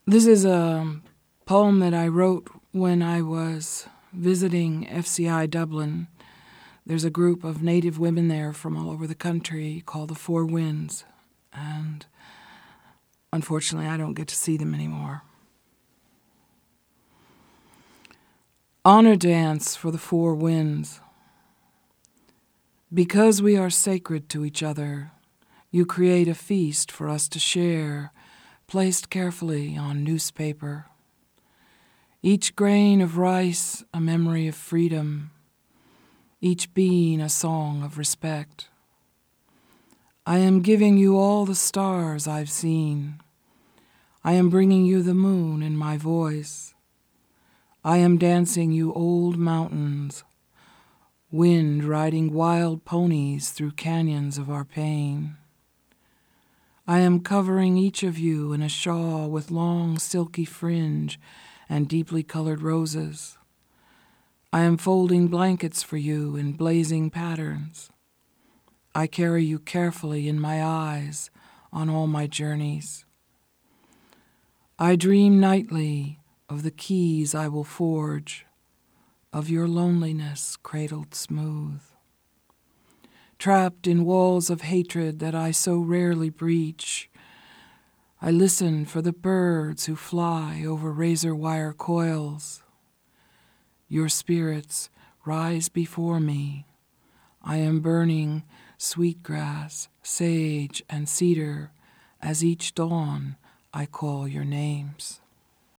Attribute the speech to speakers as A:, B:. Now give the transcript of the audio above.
A: This is a poem that I wrote when I was visiting FCI Dublin. There's a group of Native women there from all over the country called the Four Winds, and unfortunately I don't get to see them anymore. Honor dance for the Four Winds. Because we are sacred to each other, you create a feast for us to share, placed carefully on newspaper. Each grain of rice a memory of freedom, each bean a song of respect. I am giving you all the stars I've seen. I am bringing you the moon in my voice. I am dancing you old mountains, wind riding wild ponies through canyons of our pain. I am covering each of you in a shawl with long silky fringe and deeply colored roses. I am folding blankets for you in blazing patterns. I carry you carefully in my eyes on all my journeys. I dream nightly of the keys I will forge, of your loneliness cradled smooth. Trapped in walls of hatred that I so rarely breach, I listen for the birds who fly over razor wire coils. Your spirits rise before me. I am burning sweetgrass, sage, and cedar as each dawn I call your names.